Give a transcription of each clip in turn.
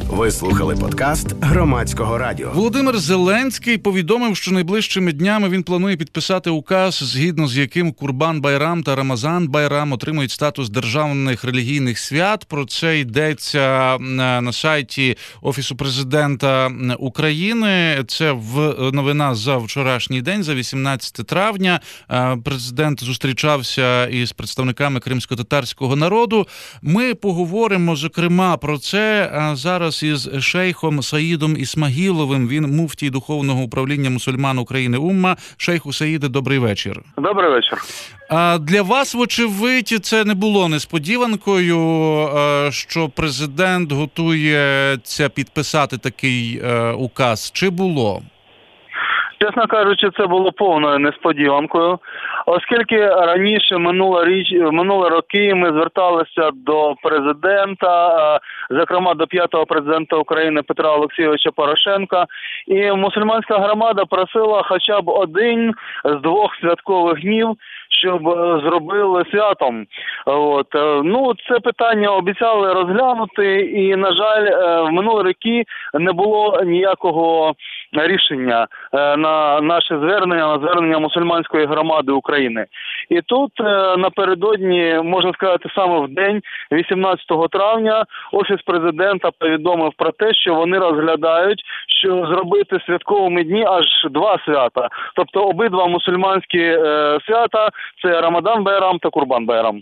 Ви слухали подкаст Громадського радіо. Володимир Зеленський повідомив, що найближчими днями він планує підписати указ, згідно з яким Курбан-Байрам та Рамазан-Байрам отримують статус державних релігійних свят. Про це йдеться на сайті Офісу президента України. Це новина за вчорашній день, за 18 травня. Президент зустрічався із представниками кримсько-татарського народу. Ми поговоримо, зокрема, про це зараз із шейхом Саїдом Ісмагіловим. Він муфтій Духовного управління мусульман України УММА. Шейху Саїде, добрий вечір. Добрий вечір. Для вас, вочевидь, це не було несподіванкою, що президент готується підписати такий указ. Чи було? Чесно кажучи, це було повною несподіванкою, оскільки раніше минулі роки ми зверталися до президента, зокрема до п'ятого президента України Петра Олексійовича Порошенка, і мусульманська громада просила хоча б один з двох святкових днів, щоб зробили святом. Це питання обіцяли розглянути, і, на жаль, в минулі роки не було ніякого рішення на наше звернення, на звернення мусульманської громади України. І тут напередодні, можна сказати, саме в день, 18 травня, Офіс президента повідомив про те, що вони розглядають, що зробити святковими дні аж два свята. Тобто обидва мусульманські свята – це Рамадан-Байрам та Курбан-Байрам.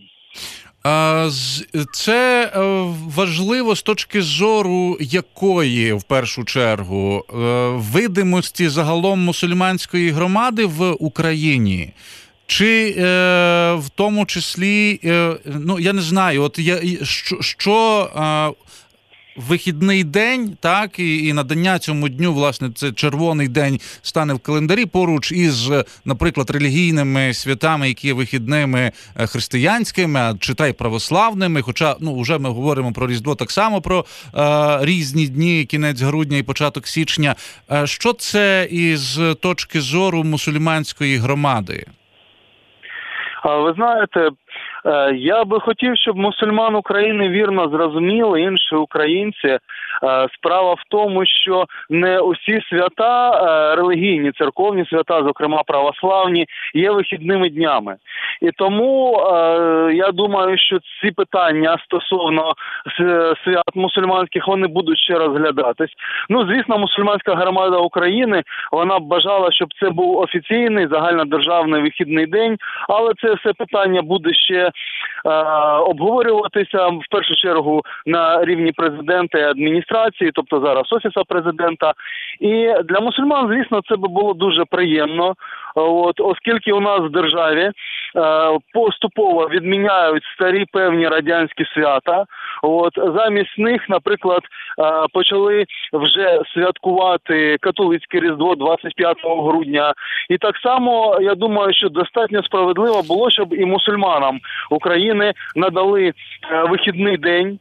Це важливо з точки зору якої, в першу чергу, видимості загалом мусульманської громади в Україні? Чи в тому числі, я не знаю, що вихідний день, так, і надання цьому дню, власне, це червоний день стане в календарі поруч із, наприклад, релігійними святами, які є вихідними християнськими, читай православними, хоча, вже ми говоримо про Різдво, так само про різні дні, кінець грудня і початок січня. Що це із точки зору мусульманської громади? Ви знаєте, я би хотів, щоб мусульман України вірно зрозуміли, інші українці. Справа в тому, що не усі свята, релігійні, церковні свята, зокрема православні, є вихідними днями. І тому я думаю, що ці питання стосовно свят мусульманських, вони будуть ще розглядатись. Звісно, мусульманська громада України, вона б бажала, щоб це був офіційний, загальнодержавний вихідний день, але це все питання буде ще обговорюватися, в першу чергу, на рівні президента і адміністрації, тобто зараз Офісу президента. І для мусульман, звісно, це би було дуже приємно, оскільки у нас в державі поступово відміняють старі певні радянські свята. Замість них, наприклад, почали вже святкувати католицьке Різдво 25 грудня. І так само, я думаю, що достатньо справедливо було, щоб і мусульманам України надали вихідний день,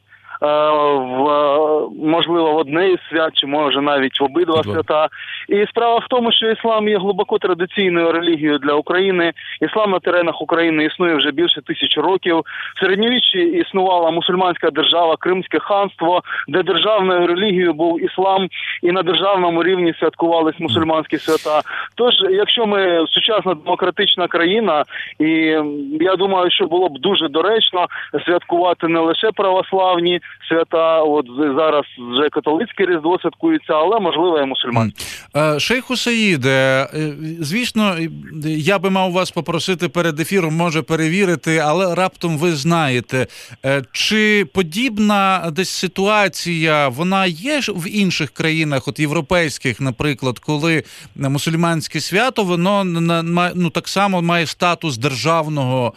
можливо, в одне із свят, чи може навіть в обидва свята. І справа в тому, що іслам є глибоко традиційною релігією для України. Іслам на теренах України існує вже більше 1000 років. В середньовіччі існувала мусульманська держава, Кримське ханство, де державною релігією був іслам, і на державному рівні святкувались мусульманські свята. Тож, якщо ми сучасна демократична країна, і я думаю, що було б дуже доречно святкувати не лише православні свята, зараз вже католицьке Різдво святкується, але, можливо, і мусульманське. Шейху Саїде, звісно, я би мав вас попросити перед ефіром, може, перевірити, але раптом ви знаєте, чи подібна десь ситуація, вона є в інших країнах, європейських, наприклад, коли мусульманське свято, воно так само має статус державного,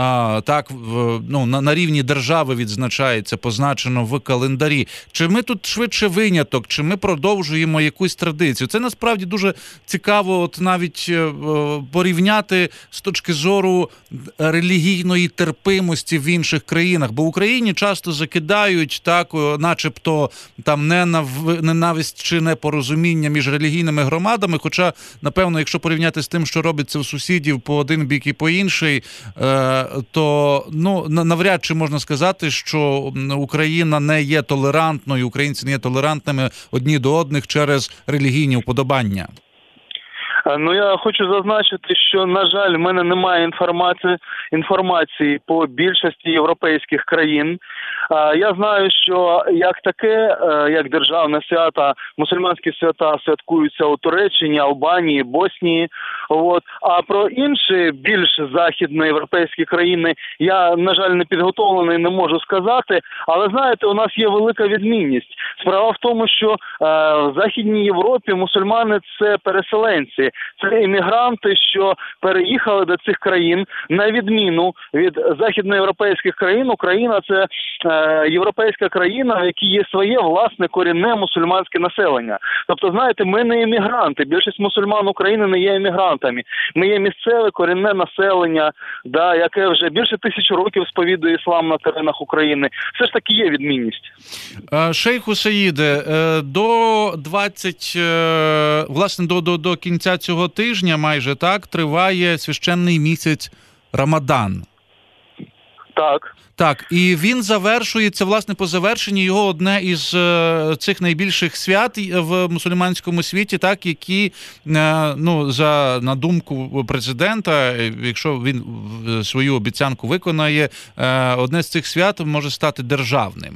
на рівні держави відзначається, позначено в календарі. Чи ми тут швидше виняток, чи ми продовжуємо якусь традицію? Це насправді дуже цікаво от навіть порівняти з точки зору релігійної терпимості в інших країнах, бо в Україні часто закидають так, начебто там ненависть чи непорозуміння між релігійними громадами, хоча, напевно, якщо порівняти з тим, що робиться у сусідів по один бік і по інший, то навряд чи можна сказати, що Україна не є толерантною, українці не є толерантними одні до одних через релігійні вподобання. Я хочу зазначити, що, на жаль, в мене немає інформації по більшості європейських країн. Я знаю, що як державне свято, мусульманські свята святкуються у Туреччині, Албанії, Боснії. А про інші більш західноєвропейські країни я, на жаль, не підготовлений, не можу сказати. Але, знаєте, у нас є велика відмінність. Справа в тому, що в Західній Європі мусульмани – це переселенці. Це іммігранти, що переїхали до цих країн. На відміну від західноєвропейських країн, Україна – це європейська країна, в якій є своє власне корінне мусульманське населення. Тобто, знаєте, ми не іммігранти. Більшість мусульман України не є іммігрантами. Ми є місцеве корінне населення, яке вже більше 1000 років сповідує іслам на теренах України. Все ж таки є відмінність. Шейху Саїде, до кінця цього тижня майже так триває священний місяць Рамадан. Так, і він завершується, власне, по завершенні його одне із цих найбільших свят в мусульманському світі, так, які, на думку президента, якщо він свою обіцянку виконає, одне з цих свят може стати державним.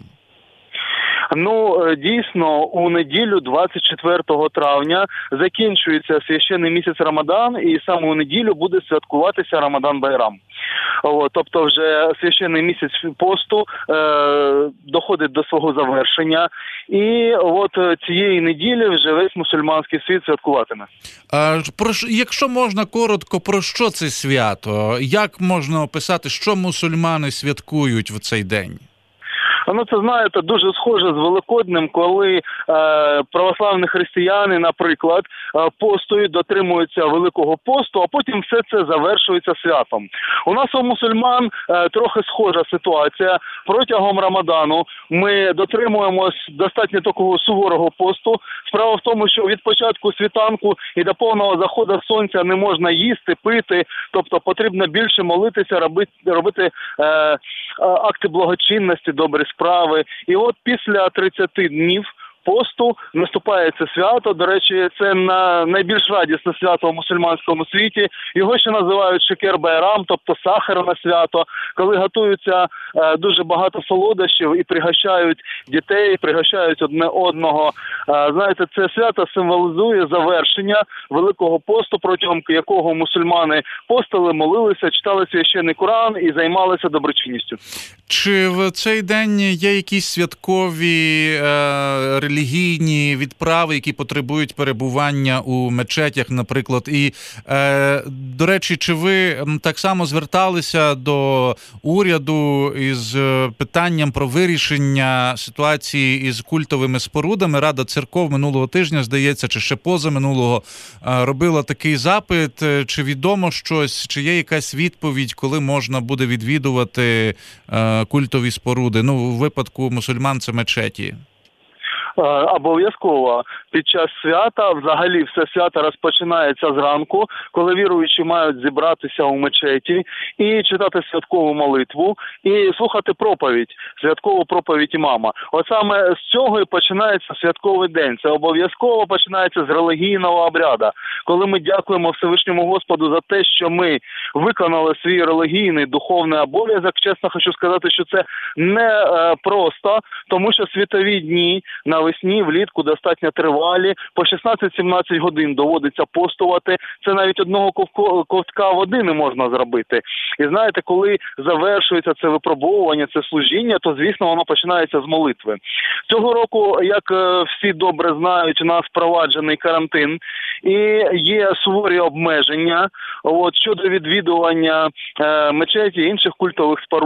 Дійсно, у неділю 24 травня закінчується священний місяць Рамадан, і саме у неділю буде святкуватися Рамадан-Байрам. Тобто вже священний місяць посту доходить до свого завершення, і цієї неділі вже весь мусульманський світ святкуватиме. Якщо можна коротко, про що це свято? Як можна описати, що мусульмани святкують в цей день? Це, знаєте, дуже схоже з Великоднем, коли православні християни, наприклад, постують, дотримуються Великого посту, а потім все це завершується святом. У нас у мусульман трохи схожа ситуація. Протягом Рамадану ми дотримуємось достатньо такого суворого посту. Справа в тому, що від початку світанку і до повного заходу сонця не можна їсти, пити, тобто потрібно більше молитися, робити акти благочинності, добрі справи. І після 30 днів посту наступає це свято. До речі, це найбільш радісне свято в мусульманському світі. Його ще називають Шекер-Байрам, тобто сахарне свято, коли готуються дуже багато солодощів і пригощають дітей, пригощають одне одного. Знаєте, це свято символізує завершення Великого посту, протягом якого мусульмани постили, молилися, читали священний Коран і займалися доброчинністю. Чи в цей день є якісь святкові релігійні відправи, які потребують перебування у мечетях, наприклад? І, до речі, чи ви так само зверталися до уряду із питанням про вирішення ситуації із культовими спорудами? Рада церков минулого тижня, здається, чи ще позаминулого, робила такий запит. Чи відомо щось, чи є якась відповідь, коли можна буде відвідувати культові споруди? У випадку мусульман це мечеті. Обов'язково. Під час свята, взагалі все свято розпочинається зранку, коли віруючі мають зібратися у мечеті і читати святкову молитву, і слухати проповідь, святкову проповідь імама. Саме з цього і починається святковий день. Це обов'язково починається з релігійного обряду, коли ми дякуємо Всевишньому Господу за те, що ми виконали свій релігійний духовний обов'язок. Чесно хочу сказати, що це не просто, тому що світові дні навесні, влітку достатньо тривалі, по 16-17 годин доводиться постувати, це навіть одного ковтка води не можна зробити. І знаєте, коли завершується це випробовування, це служіння, то, звісно, воно починається з молитви. Цього року, як всі добре знають, у нас впроваджений карантин і є суворі обмеження щодо відвідування мечеті і інших культових споруд.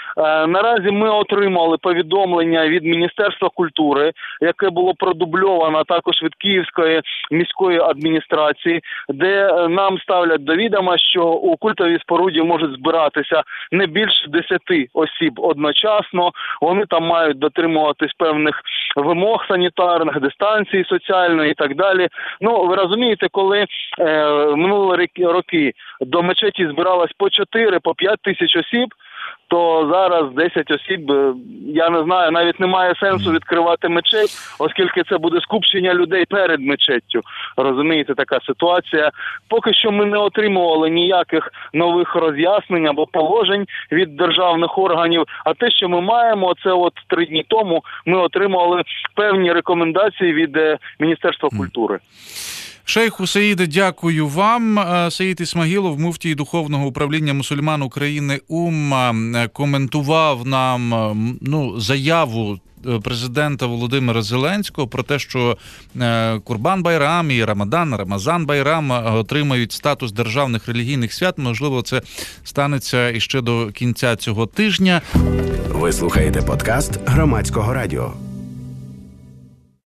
Наразі ми отримали повідомлення від Міністерства культури, яке було продубльовано також від Київської міської адміністрації, де нам ставлять до відома, що у культовій споруді можуть збиратися не більше 10 осіб одночасно. Вони там мають дотримуватись певних вимог санітарних, дистанції соціальної і так далі. Ну, ви розумієте, коли минулі роки до мечеті збиралось по 4, по 5 тисяч осіб, то зараз 10 осіб, я не знаю, навіть немає сенсу відкривати мечеть, оскільки це буде скупчення людей перед мечеттю. Розумієте, така ситуація. Поки що ми не отримували ніяких нових роз'яснень або положень від державних органів, а те, що ми маємо, це от 3 дні тому ми отримали певні рекомендації від Міністерства культури. Шейху Саїде, дякую вам. Саїд Ісмагілов, муфтій Духовного управління мусульман України УММА, коментував нам заяву президента Володимира Зеленського про те, що Курбан-Байрам і Рамазан-Байрам отримають статус державних релігійних свят. Можливо, це станеться іще до кінця цього тижня. Ви слухаєте подкаст Громадського радіо.